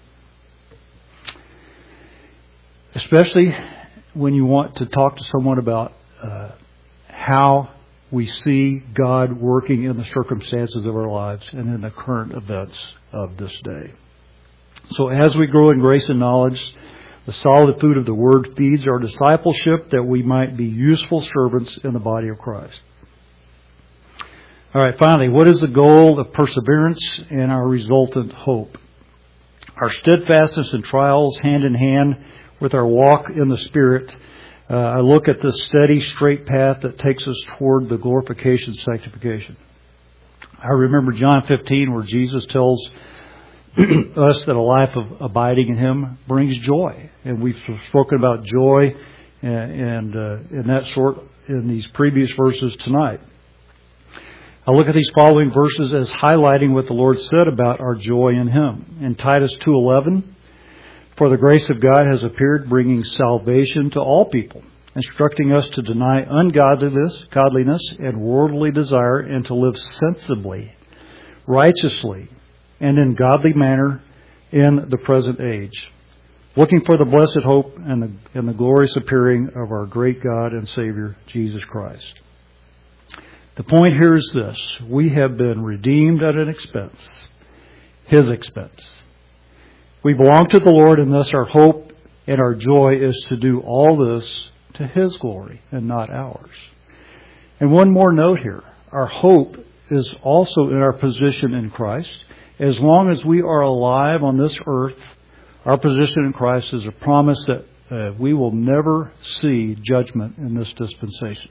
Especially when you want to talk to someone about how we see God working in the circumstances of our lives and in the current events of this day. So as we grow in grace and knowledge, the solid food of the Word feeds our discipleship that we might be useful servants in the body of Christ. All right, finally, what is the goal of perseverance and our resultant hope? Our steadfastness in trials, hand in hand with our walk in the Spirit. I look at this steady, straight path that takes us toward the glorification, sanctification. I remember John 15, where Jesus tells us that a life of abiding in Him brings joy. And we've spoken about joy and that sort in these previous verses tonight. I look at these following verses as highlighting what the Lord said about our joy in Him. In Titus 2:11, For the grace of God has appeared, bringing salvation to all people, instructing us to deny godliness and worldly desire, and to live sensibly, righteously, and in godly manner in the present age, looking for the blessed hope and the glorious appearing of our great God and Savior, Jesus Christ. The point here is this: we have been redeemed at an expense, His expense. We belong to the Lord, and thus our hope and our joy is to do all this to His glory and not ours. And one more note here: our hope is also in our position in Christ. As long as we are alive on this earth, our position in Christ is a promise that we will never see judgment in this dispensation.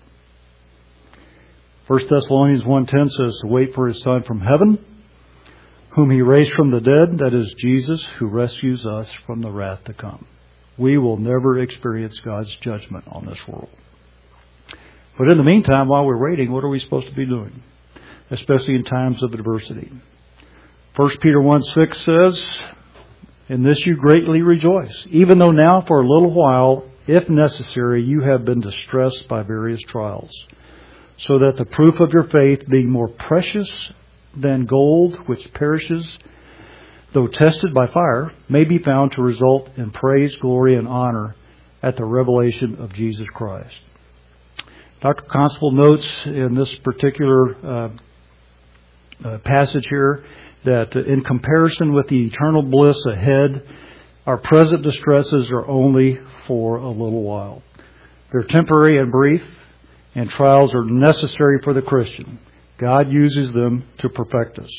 1 Thessalonians 1:10 says to wait for His Son from heaven, whom He raised from the dead, that is Jesus, who rescues us from the wrath to come. We will never experience God's judgment on this world. But in the meantime, while we're waiting, what are we supposed to be doing? Especially in times of adversity. 1 Peter 1:6 says, in this you greatly rejoice, even though now for a little while, if necessary, you have been distressed by various trials, so that the proof of your faith, being more precious than gold, which perishes, though tested by fire, may be found to result in praise, glory, and honor at the revelation of Jesus Christ. Dr. Constable notes in this particular passage here that in comparison with the eternal bliss ahead, our present distresses are only for a little while. They're temporary and brief, and trials are necessary for the Christian. God uses them to perfect us.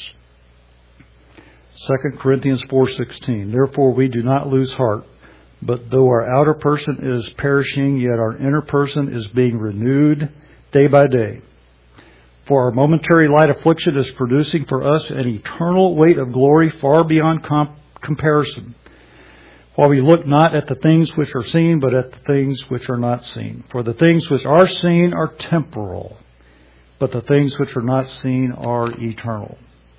2 Corinthians 4:16, therefore we do not lose heart, but though our outer person is perishing, yet our inner person is being renewed day by day. For our momentary light affliction is producing for us an eternal weight of glory far beyond comparison, while we look not at the things which are seen, but at the things which are not seen. For the things which are seen are temporal, but the things which are not seen are eternal.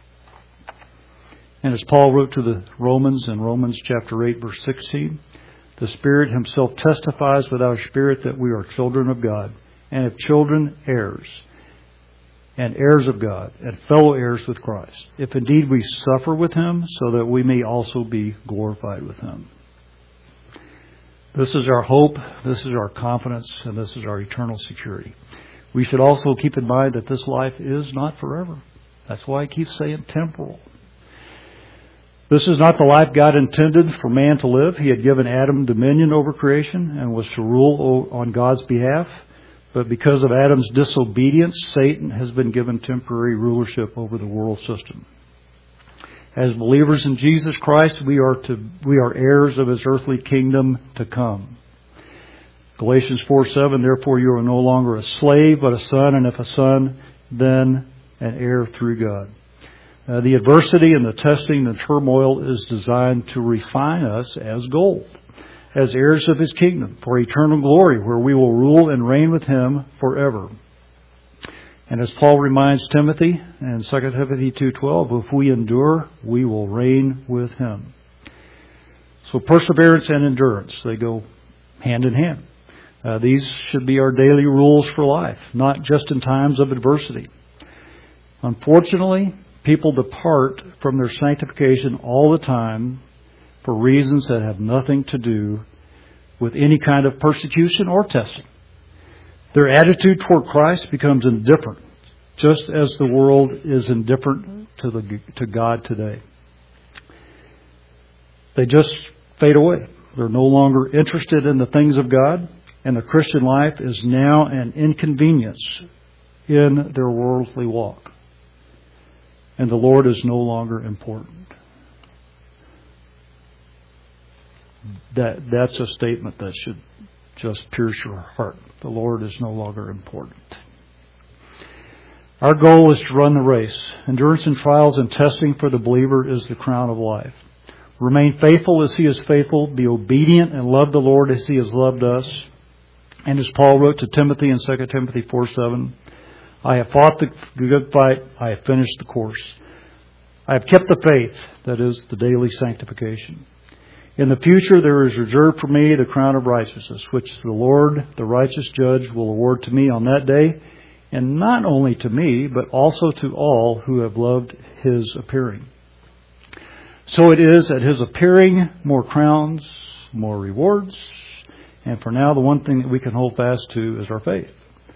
And as Paul wrote to the Romans in Romans chapter 8, verse 16, the Spirit Himself testifies with our spirit that we are children of God, and if children, heirs, and heirs of God, and fellow heirs with Christ, if indeed we suffer with Him, so that we may also be glorified with Him. This is our hope, this is our confidence, and this is our eternal security. We should also keep in mind that this life is not forever. That's why I keep saying temporal. This is not the life God intended for man to live. He had given Adam dominion over creation and was to rule on God's behalf. But because of Adam's disobedience, Satan has been given temporary rulership over the world system. As believers in Jesus Christ, we are heirs of His earthly kingdom to come. Galatians 4:7, therefore you are no longer a slave, but a son, and if a son, then an heir through God. The adversity and the testing and turmoil is designed to refine us as gold, as heirs of His kingdom, for eternal glory, where we will rule and reign with Him forever. And as Paul reminds Timothy in 2 Timothy 2:12, if we endure, we will reign with Him. So perseverance and endurance, they go hand in hand. These should be our daily rules for life, not just in times of adversity. Unfortunately, people depart from their sanctification all the time for reasons that have nothing to do with any kind of persecution or testing. Their attitude toward Christ becomes indifferent, just as the world is indifferent to God today. They just fade away. They're no longer interested in the things of God, and the Christian life is now an inconvenience in their worldly walk. And the Lord is no longer important. That's a statement that should just pierce your heart. The Lord is no longer important. Our goal is to run the race. Endurance in trials and testing for the believer is the crown of life. Remain faithful as He is faithful. Be obedient and love the Lord as He has loved us. And as Paul wrote to Timothy in 2 Timothy 4:7, I have fought the good fight. I have finished the course. I have kept the faith, that is, the daily sanctification. In the future there is reserved for me the crown of righteousness, which the Lord, the righteous judge, will award to me on that day, and not only to me, but also to all who have loved His appearing. So it is at His appearing, more crowns, more rewards, and for now the one thing that we can hold fast to is our faith.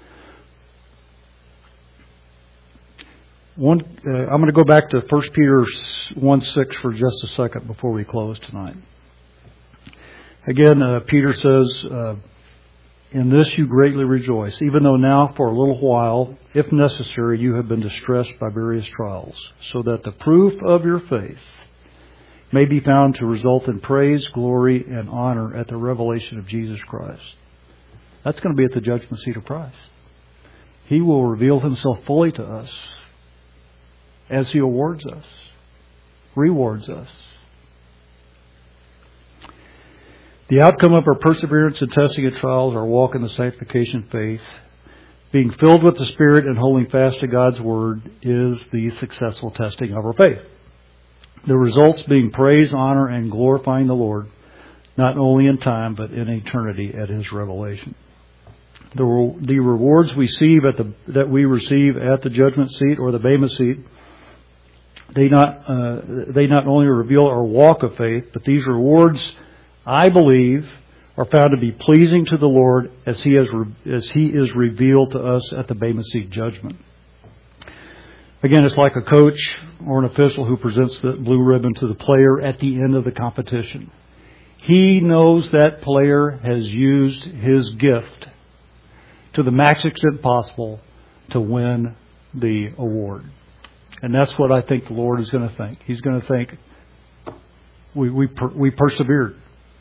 I'm going to go back to 1 Peter 1:6 for just a second before we close tonight. Again, Peter says, in this you greatly rejoice, even though now for a little while, if necessary, you have been distressed by various trials, so that the proof of your faith may be found to result in praise, glory, and honor at the revelation of Jesus Christ. That's going to be at the judgment seat of Christ. He will reveal Himself fully to us as He awards us, rewards us. The outcome of our perseverance and testing of trials, our walk in the sanctification faith, being filled with the Spirit and holding fast to God's Word, is the successful testing of our faith. The results being praise, honor, and glorifying the Lord, not only in time, but in eternity at His revelation. The rewards that we receive at the judgment seat or the Bema seat, they not only reveal our walk of faith, but these rewards, I believe, are found to be pleasing to the Lord as He is revealed to us at the Bema seat judgment. Again, it's like a coach or an official who presents the blue ribbon to the player at the end of the competition. He knows that player has used his gift to the max extent possible to win the award. And that's what I think the Lord is going to think. He's going to think, we persevered.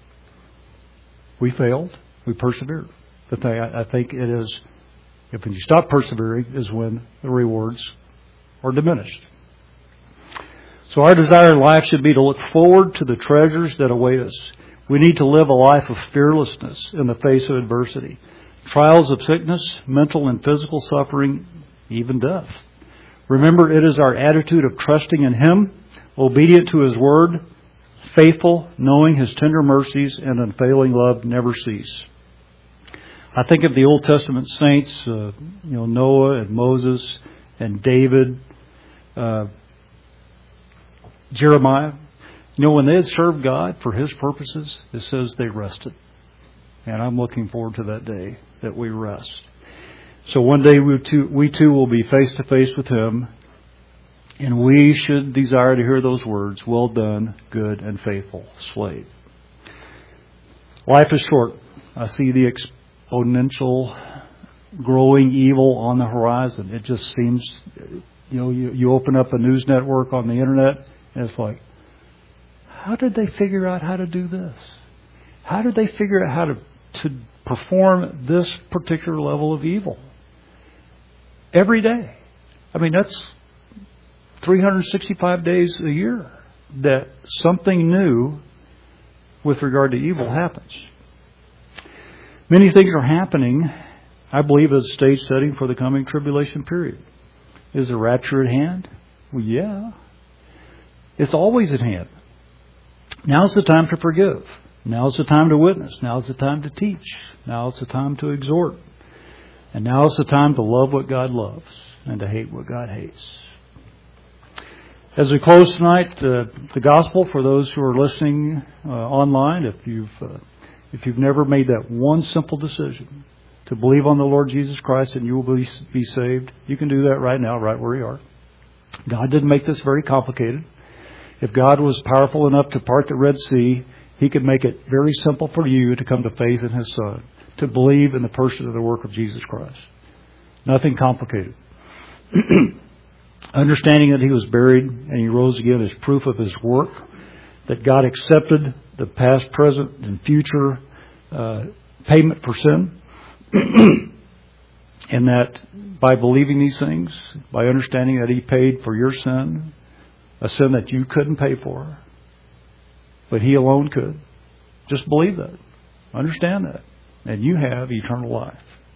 We failed. We persevered. But I think it is, if you stop persevering, is when the rewards are diminished. So our desire in life should be to look forward to the treasures that await us. We need to live a life of fearlessness in the face of adversity. Trials of sickness, mental and physical suffering, even death. Remember, it is our attitude of trusting in Him, obedient to His Word, faithful, knowing His tender mercies and unfailing love never cease. I think of the Old Testament saints, Noah and Moses and David, Jeremiah. When they had served God for His purposes, it says they rested. And I'm looking forward to that day that we rest. So one day we too will be face to face with Him, and we should desire to hear those words, "Well done, good and faithful slave." Life is short. I see the exponential growing evil on the horizon. It just seems, you open up a news network on the internet, and it's like, how did they figure out how to do this? How did they figure out how to perform this particular level of evil? Every day. I mean, that's 365 days a year that something new with regard to evil happens. Many things are happening, I believe, as a stage setting for the coming tribulation period. Is the rapture at hand? Well, yeah. It's always at hand. Now's the time to forgive. Now's the time to witness. Now's the time to teach. Now's the time to exhort. And now's the time to love what God loves and to hate what God hates. As we close tonight, the gospel for those who are listening online, if you've never made that one simple decision to believe on the Lord Jesus Christ and you will be saved, you can do that right now, right where you are. God didn't make this very complicated. If God was powerful enough to part the Red Sea, He could make it very simple for you to come to faith in His Son, to believe in the person and the work of Jesus Christ. Nothing complicated. Understanding that He was buried and He rose again is proof of His work, that God accepted the past, present, and future payment for sin, and that by believing these things, by understanding that He paid for your sin, a sin that you couldn't pay for, but He alone could. Just believe that. Understand that. And you have eternal life.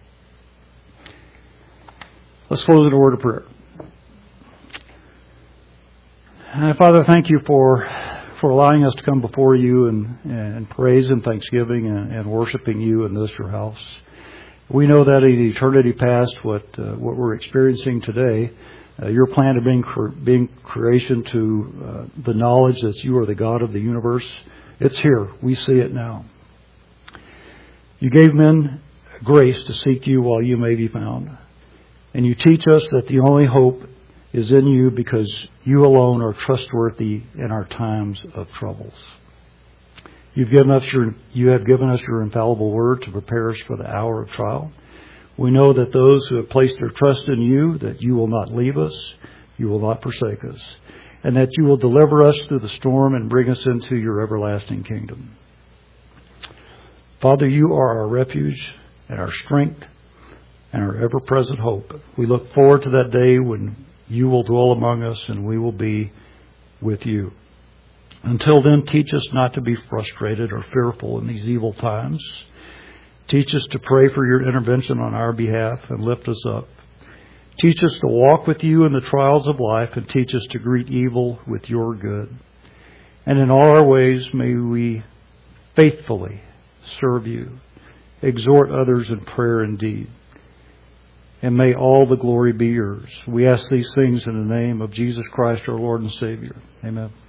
Let's close with a word of prayer. Father, thank You for for allowing us to come before you and praise and thanksgiving and worshiping you in this, your house. We know that in eternity past, what we're experiencing today, your plan to bring creation to the knowledge that you are the God of the universe, it's here. We see it now. You gave men grace to seek you while you may be found. And you teach us that the only hope is in you because you alone are trustworthy in our times of troubles. You have given us your infallible word to prepare us for the hour of trial. We know that those who have placed their trust in you, that you will not leave us, you will not forsake us, and that you will deliver us through the storm and bring us into your everlasting kingdom. Father, you are our refuge and our strength and our ever-present hope. We look forward to that day when you will dwell among us and we will be with you. Until then, teach us not to be frustrated or fearful in these evil times. Teach us to pray for your intervention on our behalf and lift us up. Teach us to walk with you in the trials of life and teach us to greet evil with your good. And in all our ways, may we faithfully serve you, exhort others in prayer and deed. And may all the glory be yours. We ask these things in the name of Jesus Christ, our Lord and Savior. Amen.